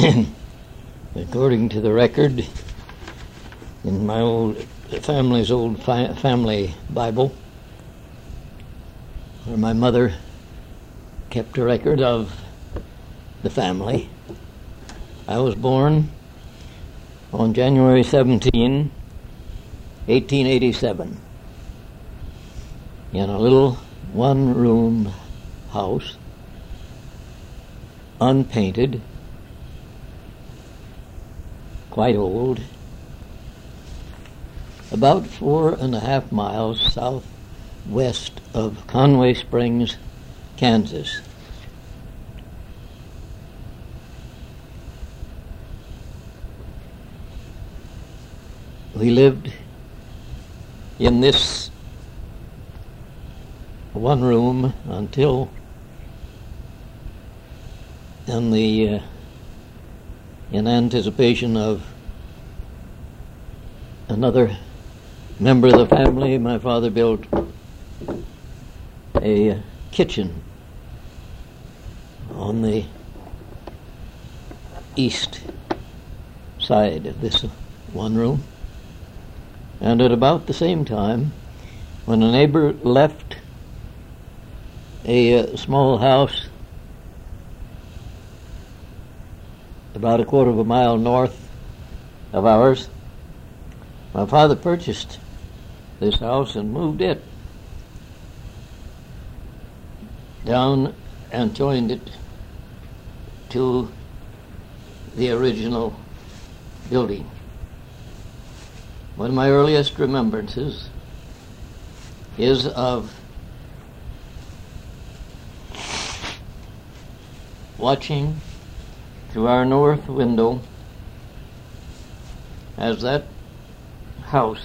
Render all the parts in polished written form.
According to the record in my family's old family Bible, where my mother kept a record of the family, I was born on January 17, 1887, in a little one-room house, unpainted, quite old, about 4.5 miles southwest of Conway Springs, Kansas. We lived in this one room until in anticipation of another member of the family. My father built a kitchen on the east side of this one room. And at about the same time, when a neighbor left a small house about 1/4 mile north of ours, my father purchased this house and moved it down and joined it to the original building. One of my earliest remembrances is of watching through our north window as that house,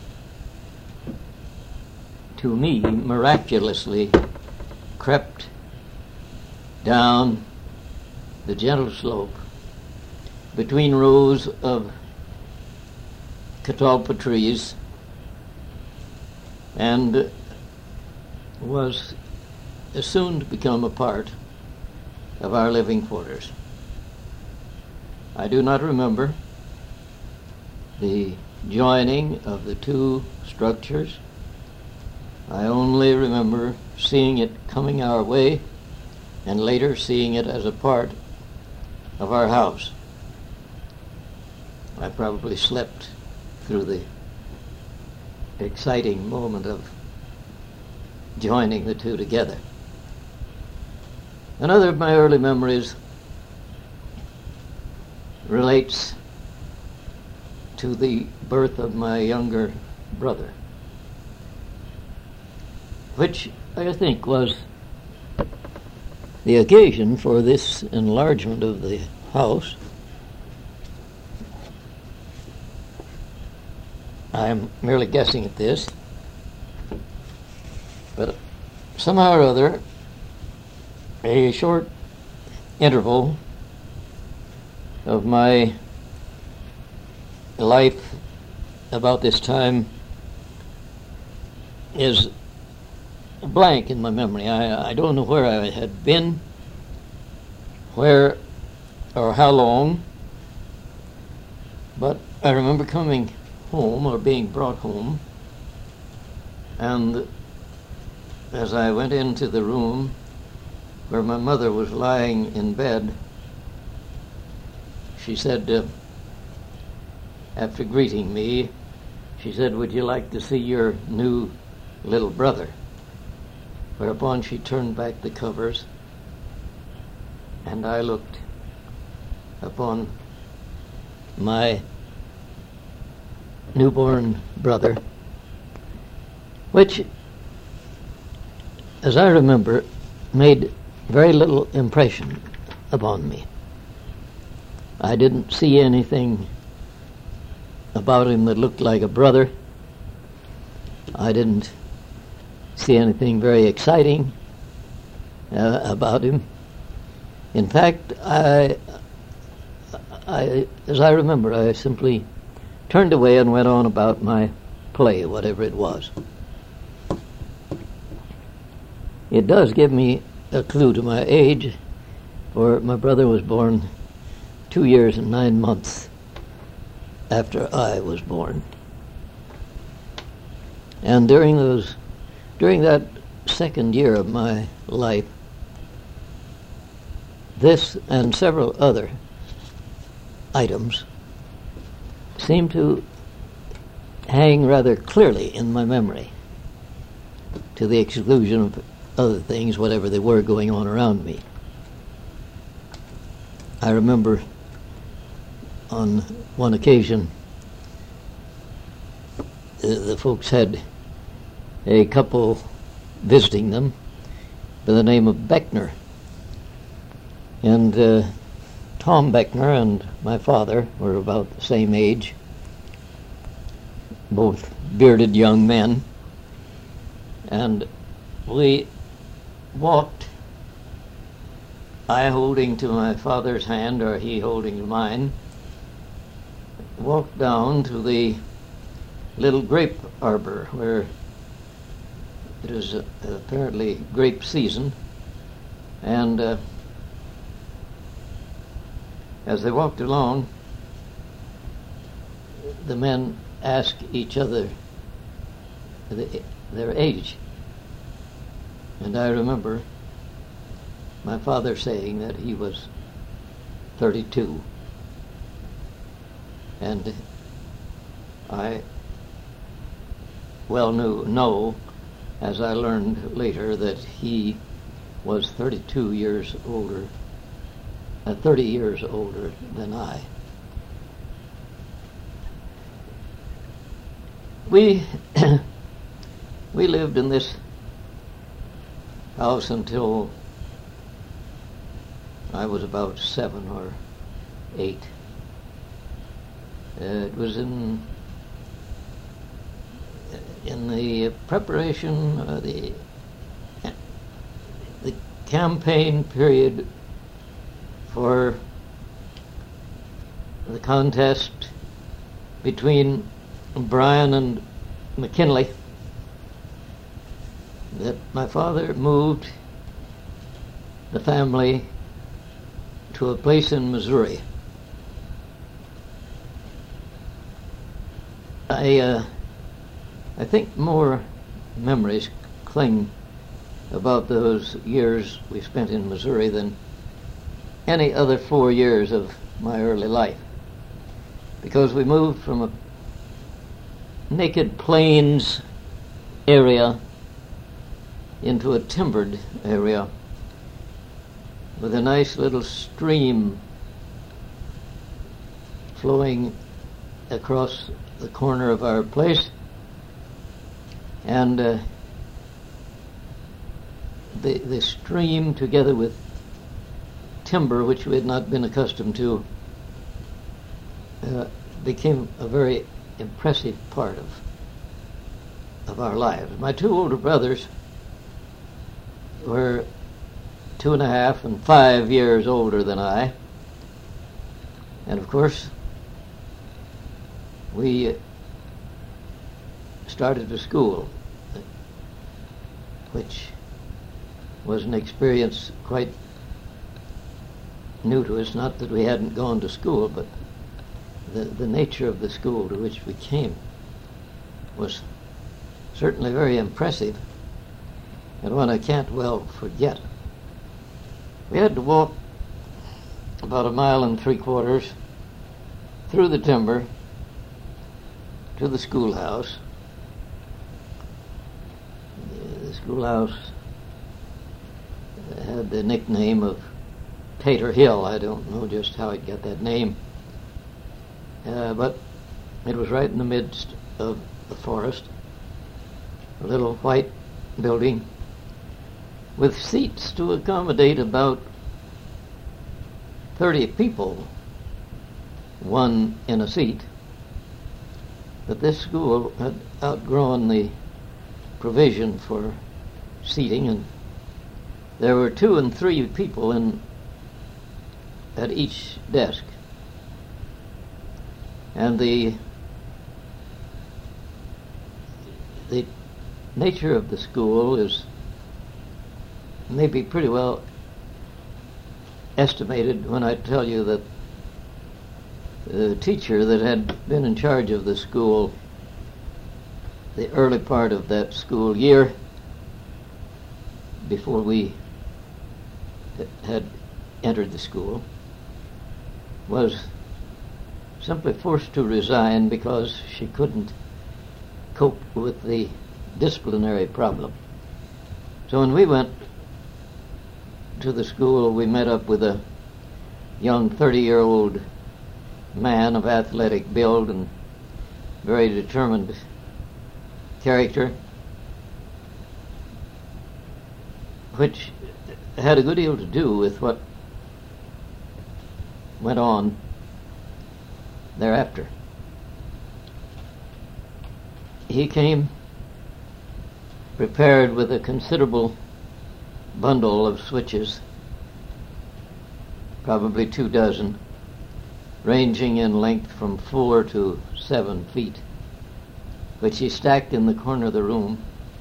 to me, miraculously crept down the gentle slope between rows of catalpa trees and was soon to become a part of our living quarters. I do not remember the joining of the two structures. I only remember seeing it coming our way and later seeing it as a part of our house. I probably slept through the exciting moment of joining the two together. Another of my early memories relates to the birth of my younger brother, which I think was the occasion for this enlargement of the house. I'm merely guessing at this, but somehow or other, a short interval of my life about this time is blank in my memory. I don't know where I had been, where or how long, but I remember coming home or being brought home, and as I went into the room where my mother was lying in bed, she said, after greeting me, she said, "Would you like to see your new little brother?" Whereupon she turned back the covers, and I looked upon my newborn brother, which, as I remember, made very little impression upon me. I didn't see anything about him that looked like a brother. I didn't see anything very exciting about him. In fact, as I remember, I simply turned away and went on about my play, whatever it was. It does give me a clue to my age, for my brother was born 2 years and 9 months after I was born. And during that second year of my life, this and several other items seem to hang rather clearly in my memory, to the exclusion of other things, whatever they were going on around me. I remember on one occasion the folks had a couple visiting them by the name of Beckner. And Tom Beckner and my father were about the same age, both bearded young men. And we walked, I holding to my father's hand or he holding to mine, walked down to the little grape arbor where it was apparently grape season. And as they walked along, the men asked each other their age. And I remember my father saying that he was 32. And I well know, as I learned later, that he was 32 years older, 30 years older than I. We lived in this house until I was about 7 or 8. It was in the preparation, the campaign period for the contest between Bryan and McKinley, that my father moved the family to a place in Missouri. I think more memories cling about those years we spent in Missouri than any other 4 years of my early life, because we moved from a naked plains area into a timbered area with a nice little stream flowing across the corner of our place, and the stream, together with timber, which we had not been accustomed to, became a very impressive part of our lives. My 2 older brothers were 2.5 and 5 years older than I, and of course we started to school, which was an experience quite new to us. Not that we hadn't gone to school, but the nature of the school to which we came was certainly very impressive, and one I can't well forget. We had to walk about 1.75 miles through the timber to the schoolhouse. The schoolhouse had the nickname of Tater Hill. I don't know just how it got that name, but it was right in the midst of the forest, a little white building with seats to accommodate about 30 people, one in a seat. But this school had outgrown the provision for seating, and there were 2 and 3 people at each desk. And the nature of the school is maybe pretty well estimated when I tell you that the teacher that had been in charge of the school the early part of that school year, before we had entered the school, was simply forced to resign because she couldn't cope with the disciplinary problem. So when we went to the school, we met up with a young 30-year-old man of athletic build and very determined character, which had a good deal to do with what went on thereafter. He came prepared with a considerable bundle of switches, probably 24, ranging in length from 4 to 7 feet, which he stacked in the corner of the room.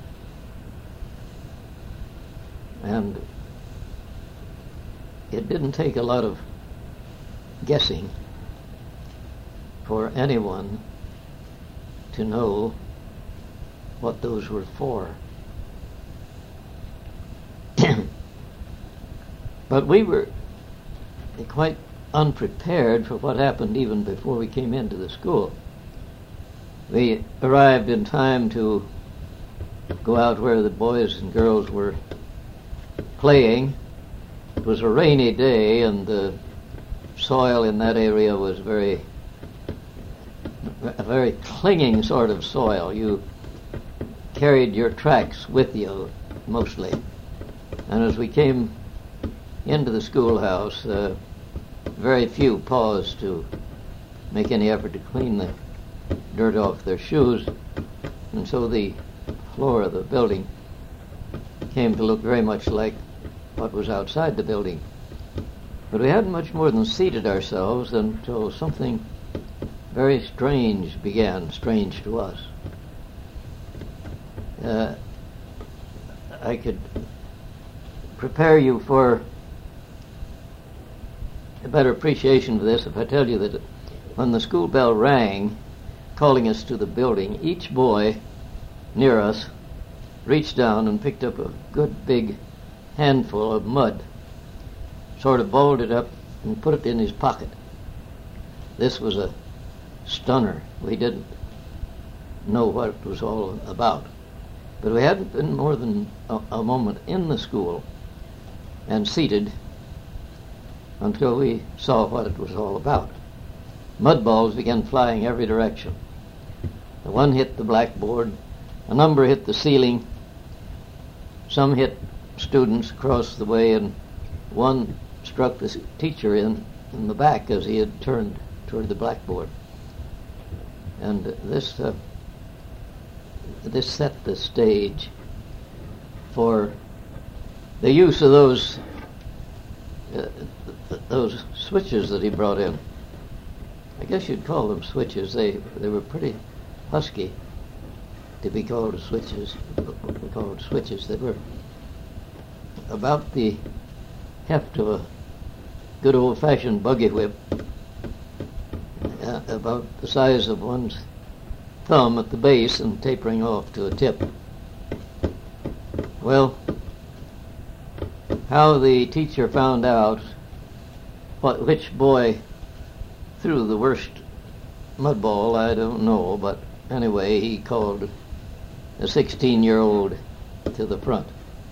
And it didn't take a lot of guessing for anyone to know what those were for. But we were quite unprepared for what happened even before we came into the school. We arrived in time to go out where the boys and girls were playing. It was a rainy day, and the soil in that area was a very clinging sort of soil. You carried your tracks with you, mostly. And as we came into the schoolhouse, very few paused to make any effort to clean the dirt off their shoes, and so the floor of the building came to look very much like what was outside the building. But we hadn't much more than seated ourselves until something very strange began, strange to us. I could prepare you for a better appreciation of this if I tell you that when the school bell rang, calling us to the building, each boy near us reached down and picked up a good big handful of mud, sort of balled it up and put it in his pocket. This was a stunner. We didn't know what it was all about. But we hadn't been more than a moment in the school and seated until we saw what it was all about. Mud balls began flying every direction. The one hit the blackboard, a number hit the ceiling, some hit students across the way, and one struck the teacher in the back as he had turned toward the blackboard. And this set the stage for the use of those switches that he brought in. I guess you'd call them switches. They were pretty husky to be called switches. They were about the heft of a good old-fashioned buggy whip, about the size of one's thumb at the base and tapering off to a tip. Well, how the teacher found out which boy threw the worst mud ball, I don't know, but anyway, he called a 16-year-old to the front.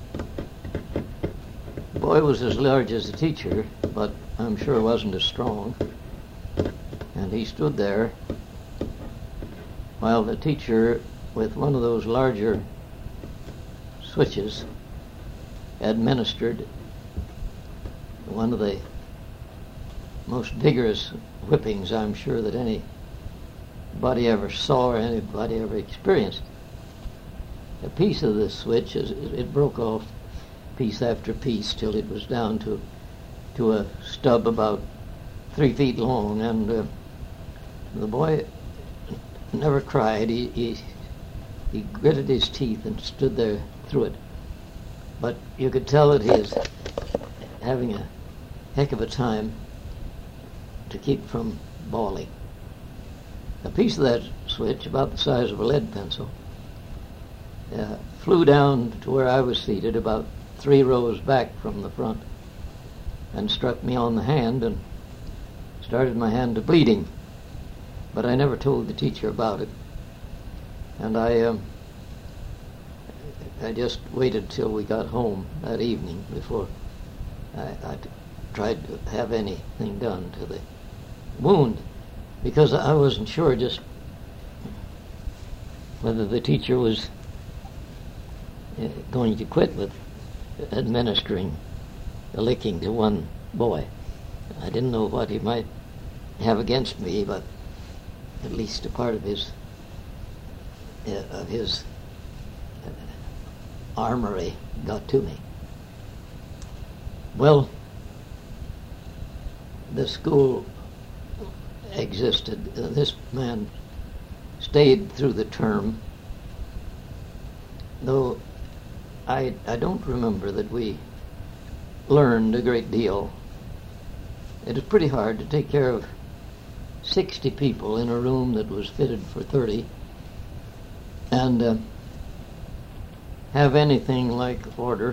The boy was as large as the teacher, but I'm sure wasn't as strong. And he stood there while the teacher, with one of those larger switches, administered one of the most vigorous whippings I'm sure that anybody ever saw or anybody ever experienced. A piece of the switch, it broke off piece after piece till it was down to a stub about 3 feet long, and the boy never cried. He gritted his teeth and stood there through it. But you could tell that he was having a heck of a time to keep from bawling. A piece of that switch, about the size of a lead pencil, flew down to where I was seated, about 3 rows back from the front, and struck me on the hand and started my hand to bleeding. But I never told the teacher about it. And I just waited till we got home that evening before I tried to have anything done to the wound, because I wasn't sure just whether the teacher was going to quit with administering a licking to one boy. I didn't know what he might have against me, but at least a part of his armory got to me. Well, the school existed. This man stayed through the term, though I don't remember that we learned a great deal. It was pretty hard to take care of 60 people in a room that was fitted for 30 and have anything like order.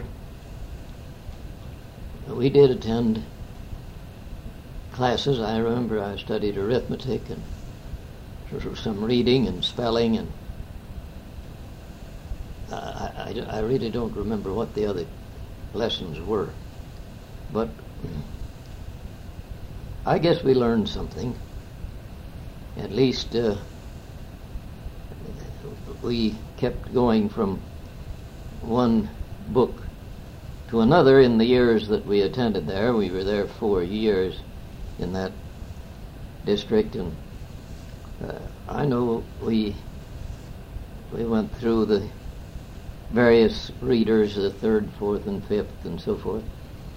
We did attend classes. I remember I studied arithmetic and some reading and spelling, and I really don't remember what the other lessons were. But I guess we learned something. At least we kept going from one book to another in the years that we attended there. We were there 4 years in that district, and I know we went through the various readers, the 3rd, 4th, and 5th, and so forth.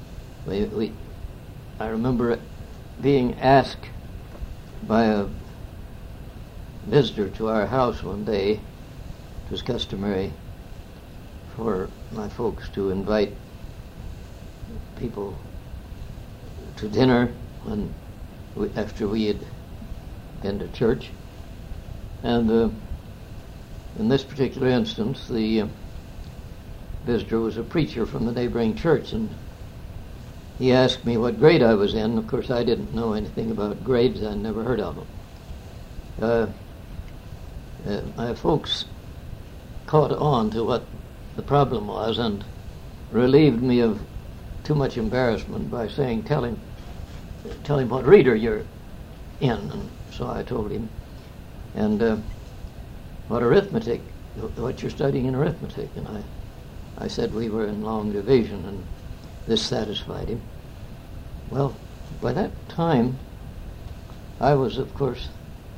I remember being asked by a visitor to our house one day. It was customary for my folks to invite people to dinner after we had been to church. And in this particular instance, the visitor was a preacher from the neighboring church, and he asked me what grade I was in. Of course, I didn't know anything about grades. I'd never heard of them. My folks caught on to what the problem was and relieved me of too much embarrassment by saying, tell him what reader you're in. And so I told him. And what you're studying in arithmetic. And I said we were in long division, and this satisfied him. Well, by that time, I was, of course,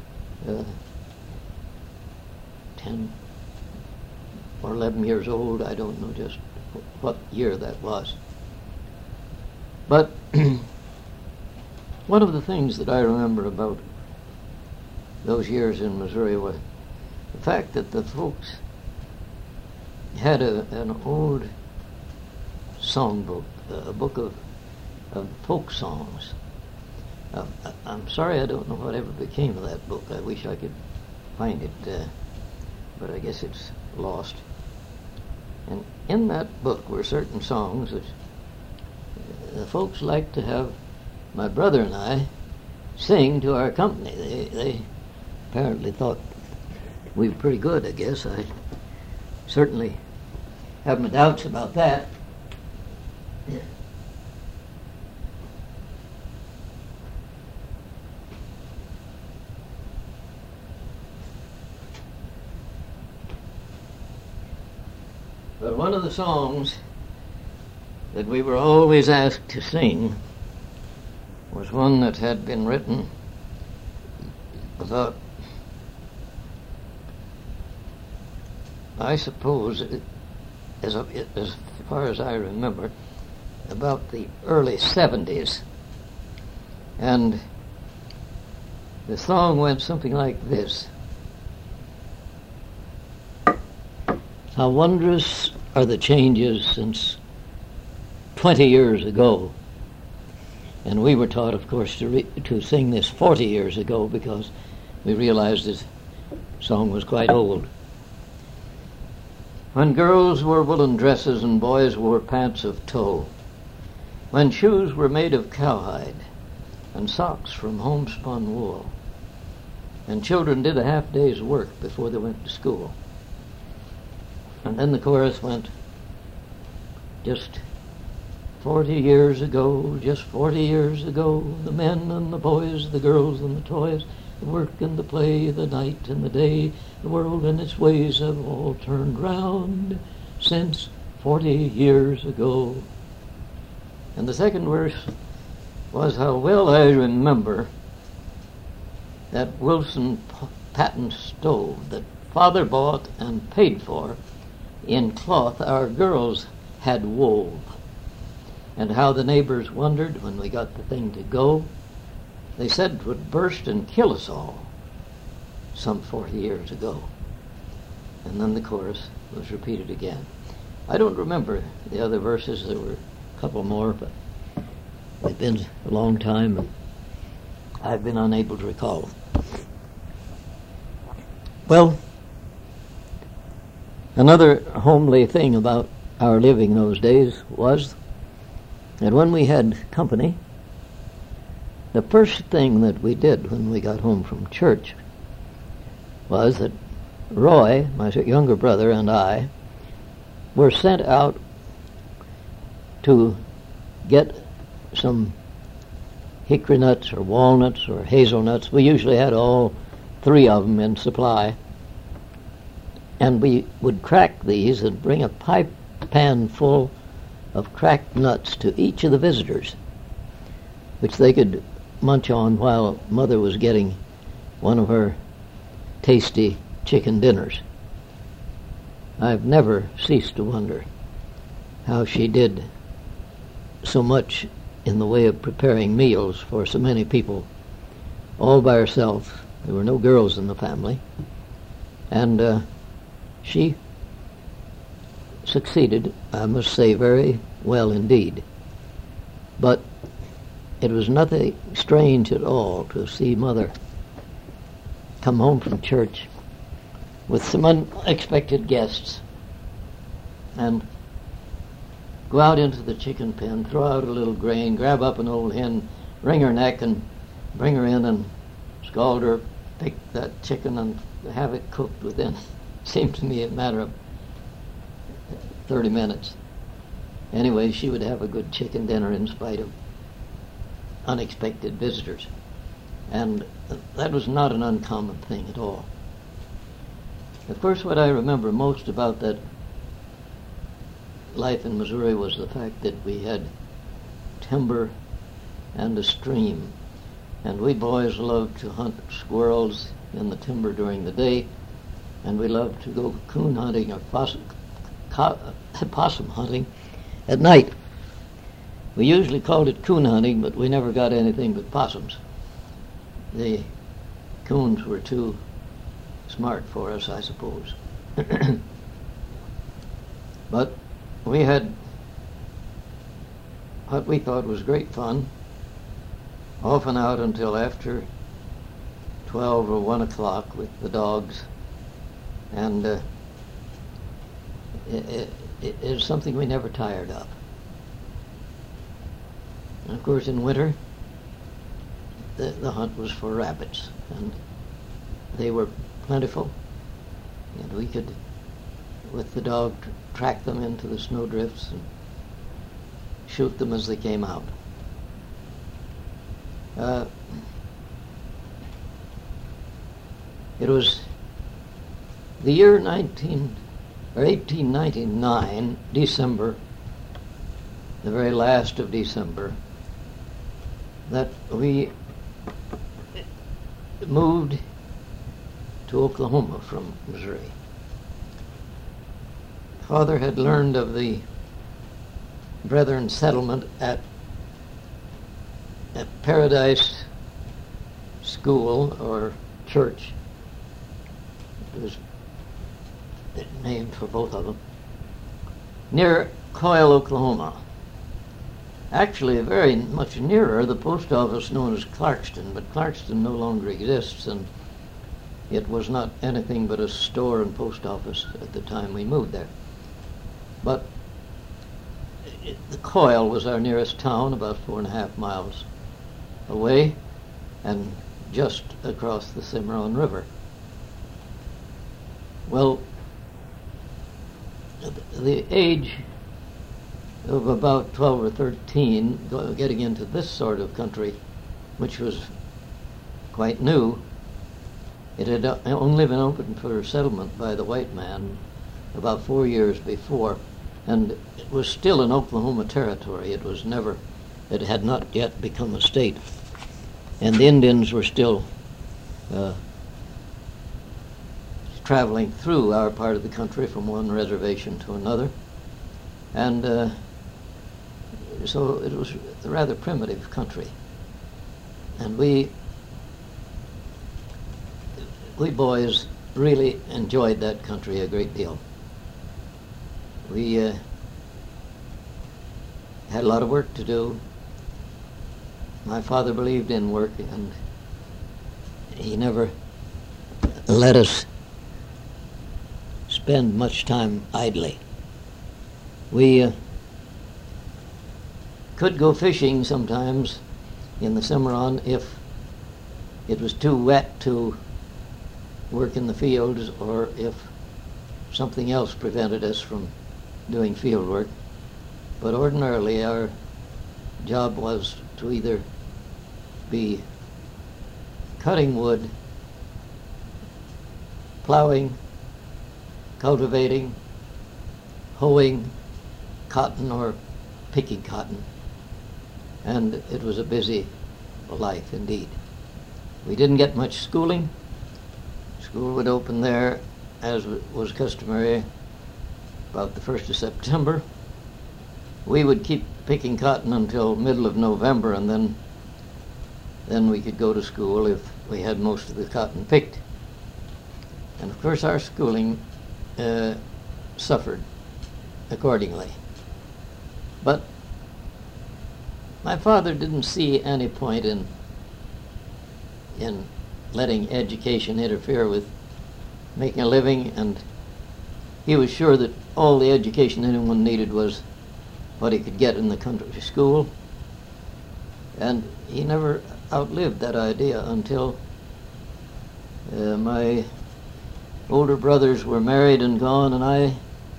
10 or 11 years old. I don't know just what year that was. But one of the things that I remember about those years in Missouri was the fact that the folks had an old songbook, a book of folk songs. I'm sorry I don't know whatever became of that book. I wish I could find it, but I guess it's lost. And in that book were certain songs that the folks liked to have my brother and I sing to our company. They apparently thought we were pretty good, I guess. I certainly have my doubts about that. Yeah. But one of the songs that we were always asked to sing was one that had been written about, I suppose, as far as I remember, about the early 70s. And the song went something like this. How wondrous are the changes since 20 years ago. And we were taught, of course, to sing this 40 years ago because we realized this song was quite old. When girls wore woolen dresses and boys wore pants of tow, when shoes were made of cowhide and socks from homespun wool, and children did a half day's work before they went to school. And then the chorus went, just 40 years ago, just 40 years ago, the men and the boys, the girls and the toys, the work and the play, the night and the day, the world and its ways have all turned round since 40 years ago. And the second verse was how well I remember that Wilson patent stove that Father bought and paid for in cloth our girls had wove, and how the neighbors wondered when we got the thing to go. They said it would burst and kill us all some 40 years ago. And then the chorus was repeated again. I don't remember the other verses. There were a couple more, but it's been a long time and I've been unable to recall them. Well, another homely thing about our living those days was that when we had company, the first thing that we did when we got home from church was that Roy, my younger brother, and I were sent out to get some hickory nuts or walnuts or hazelnuts. We usually had all three of them in supply. And we would crack these and bring a pipe pan full of cracked nuts to each of the visitors, which they could munch on while Mother was getting one of her tasty chicken dinners. I've never ceased to wonder how she did so much in the way of preparing meals for so many people all by herself. There were no girls in the family, and she succeeded, I must say, very well indeed. But it was nothing strange at all to see Mother come home from church with some unexpected guests and go out into the chicken pen, throw out a little grain, grab up an old hen, wring her neck and bring her in and scald her, pick that chicken and have it cooked within, seemed to me, a matter of 30 minutes. Anyway, she would have a good chicken dinner in spite of unexpected visitors. And that was not an uncommon thing at all. Of course, what I remember most about that life in Missouri was the fact that we had timber and a stream. And we boys loved to hunt squirrels in the timber during the day, and we loved to go coon hunting or possum hunting at night. We usually called it coon hunting, but we never got anything but possums. The coons were too smart for us, I suppose. But we had what we thought was great fun, often out until after 12 or 1 o'clock with the dogs, and it is something we never tired of. And of course, in winter, the hunt was for rabbits, and they were plentiful, and we could, with the dog, track them into the snowdrifts and shoot them as they came out. It was the year 1899, December, the very last of December, that we moved to Oklahoma from Missouri. Father had learned of the Brethren settlement at Paradise School or church. It was named for both of them, near Coyle, Oklahoma. Actually, very much nearer the post office known as Clarkston, but Clarkston no longer exists, and it was not anything but a store and post office at the time we moved there. But the Coyle was our nearest town, about 4.5 miles away, and just across the Cimarron River. Well, the age of about 12 or 13, getting into this sort of country, which was quite new. It had only been opened for settlement by the white man about 4 years before, and it was still in Oklahoma territory. It had not yet become a state. And the Indians were still traveling through our part of the country from one reservation to another. And so it was a rather primitive country. And we boys really enjoyed that country a great deal. We had a lot of work to do. My father believed in work, and he never let us spend much time idly. We could go fishing sometimes in the Cimarron if it was too wet to work in the fields, or if something else prevented us from doing field work. But ordinarily our job was to either be cutting wood, plowing, cultivating, hoeing cotton, or picking cotton. And it was a busy life indeed. We didn't get much schooling. School would open there, as was customary, about the 1st of September. We would keep picking cotton until middle of November, and then we could go to school if we had most of the cotton picked. And of course our schooling suffered accordingly. But my father didn't see any point in letting education interfere with making a living, and he was sure that all the education anyone needed was what he could get in the country school. And he never outlived that idea until my older brothers were married and gone, and I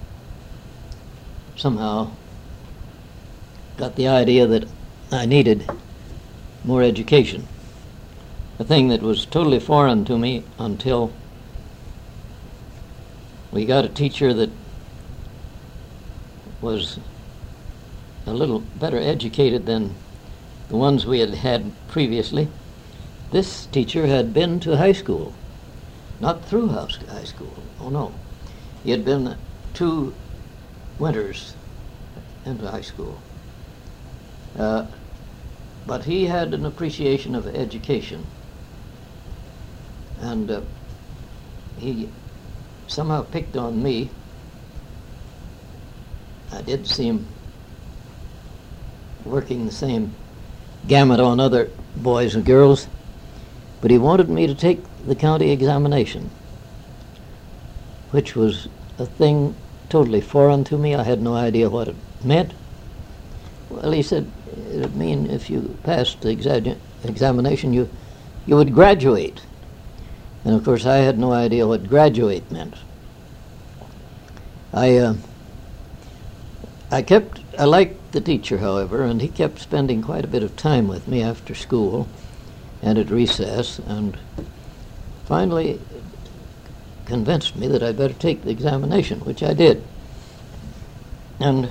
somehow got the idea that I needed more education, a thing that was totally foreign to me until we got a teacher that was a little better educated than the ones we had had previously. This teacher had been to high school, not through high school, oh no. He had been 2 winters into high school. But he had an appreciation of education, and he somehow picked on me. I did see him working the same gamut on other boys and girls, but he wanted me to take the county examination, which was a thing totally foreign to me. I had no idea what it meant. Well, he said it would mean if you passed the examination, you would graduate. And of course I had no idea what graduate meant. I liked the teacher, however, and he kept spending quite a bit of time with me after school and at recess, and finally convinced me that I'd better take the examination, which I did. And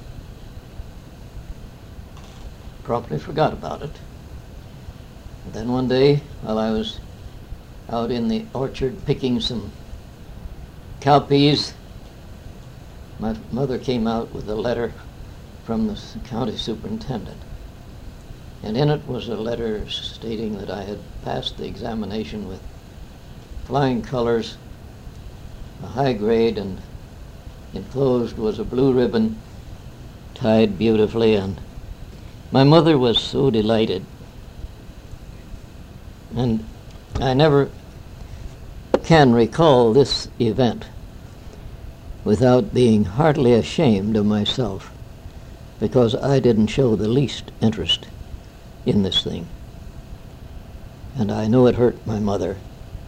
promptly forgot about it. And then one day, while I was out in the orchard picking some cowpeas, my mother came out with a letter from the county superintendent. And in it was a letter stating that I had passed the examination with flying colors, a high grade, and enclosed was a blue ribbon tied beautifully, and My mother was so delighted, and I never can recall this event without being heartily ashamed of myself, because I didn't show the least interest in this thing. And I know it hurt my mother.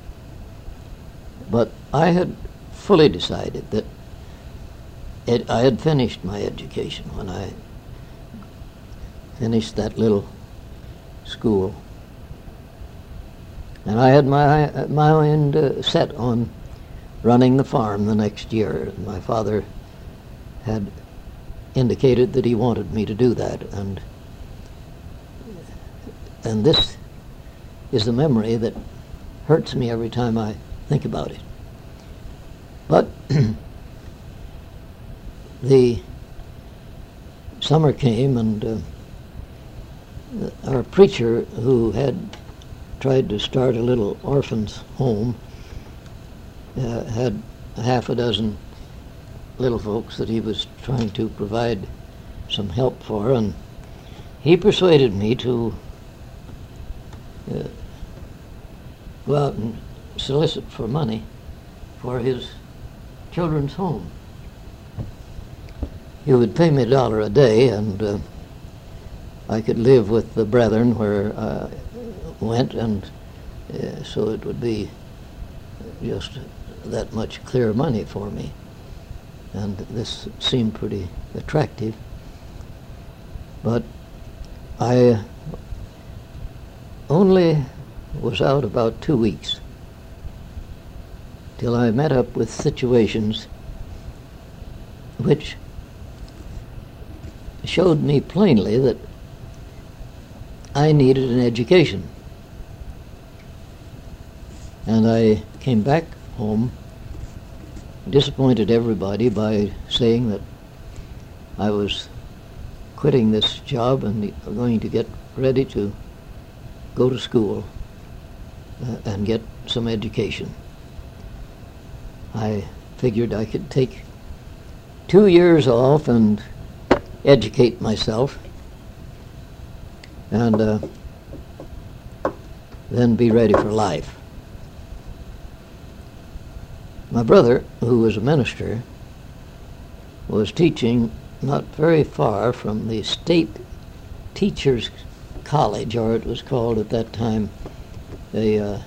But I had fully decided that I had finished my education when I finished that little school. And I had my mind set on running the farm the next year. My father had indicated that he wanted me to do that, and this is a memory that hurts me every time I think about it. But the summer came, and our preacher, who had tried to start a little orphans' home, had half a dozen little folks that he was trying to provide some help for, and he persuaded me to go out and solicit for money for his children's home. He would pay me $1 a day, and I could live with the brethren where I went, and so it would be just that much clear money for me. And this seemed pretty attractive. But I only was out about 2 weeks till I met up with situations which showed me plainly that I needed an education. And I came back home, disappointed everybody by saying that I was quitting this job and going to get ready to go to school and get some education. I figured I could take 2 years off and educate myself, and then be ready for life. My brother, who was a minister, was teaching not very far from the State Teachers College, or it was called at that time a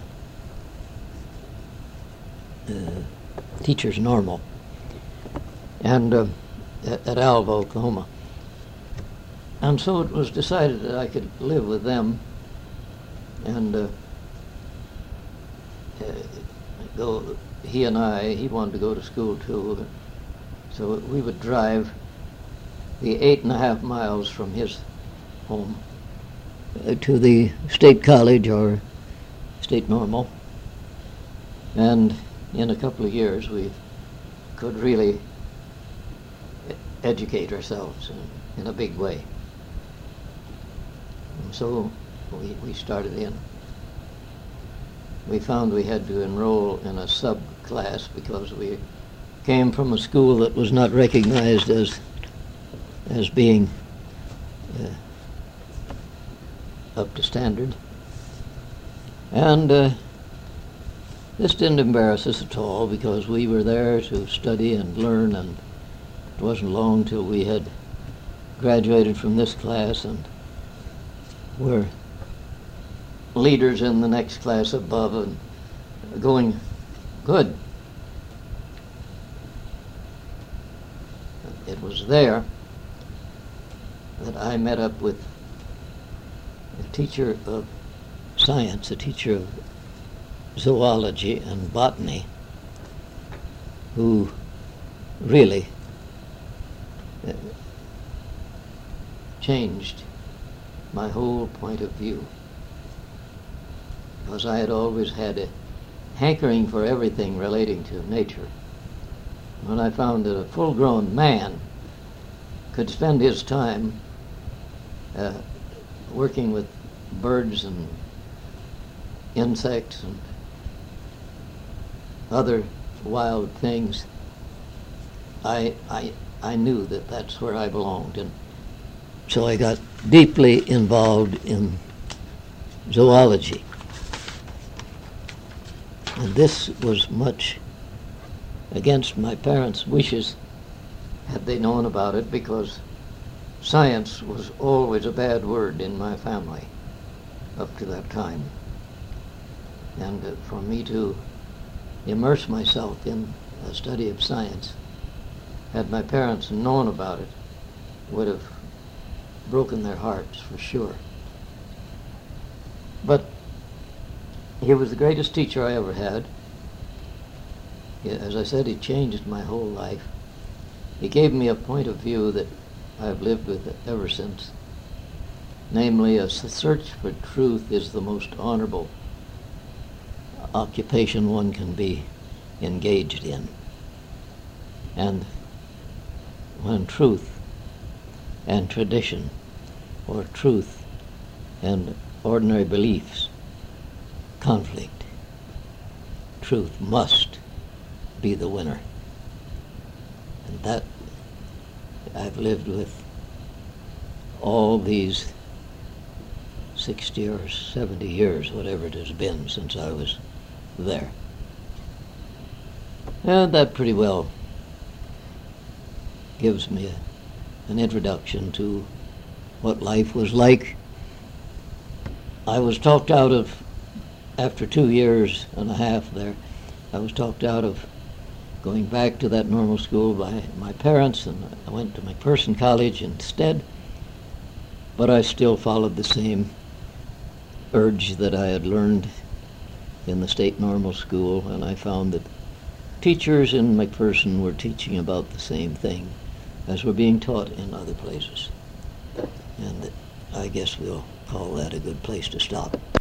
Teachers Normal, and at Alva, Oklahoma. And so it was decided that I could live with them and go. He wanted to go to school too, so we would drive the 8.5 miles from his home to the State College or State Normal, and in a couple of years we could really educate ourselves in a big way. And so we started in. We found we had to enroll in a subclass because we came from a school that was not recognized as being up to standard. And this didn't embarrass us at all, because we were there to study and learn, and it wasn't long till we had graduated from this class and were leaders in the next class above and going good. It was there that I met up with a teacher of science, a teacher of zoology and botany, who really changed my whole point of view, because I had always had a hankering for everything relating to nature. When I found that a full-grown man could spend his time working with birds and insects and other wild things, I knew that that's where I belonged. And So I got deeply involved in zoology. And this was much against my parents' wishes, had they known about it, because science was always a bad word in my family up to that time. And for me to immerse myself in a study of science, had my parents known about it, would have broken their hearts for sure. But he was the greatest teacher I ever had. As I said, he changed my whole life. He gave me a point of view that I've lived with ever since. Namely, a search for truth is the most honorable occupation one can be engaged in. And when truth and tradition, or truth and ordinary beliefs conflict, truth must be the winner. And that I've lived with all these 60 or 70 years, whatever it has been since I was there. And that pretty well gives me an introduction to what life was like. I was talked out of, after 2 years and a half there, I was talked out of going back to that normal school by my parents, and I went to McPherson College instead. But I still followed the same urge that I had learned in the state normal school, and I found that teachers in McPherson were teaching about the same thing as were being taught in other places. And I guess we'll call that a good place to stop.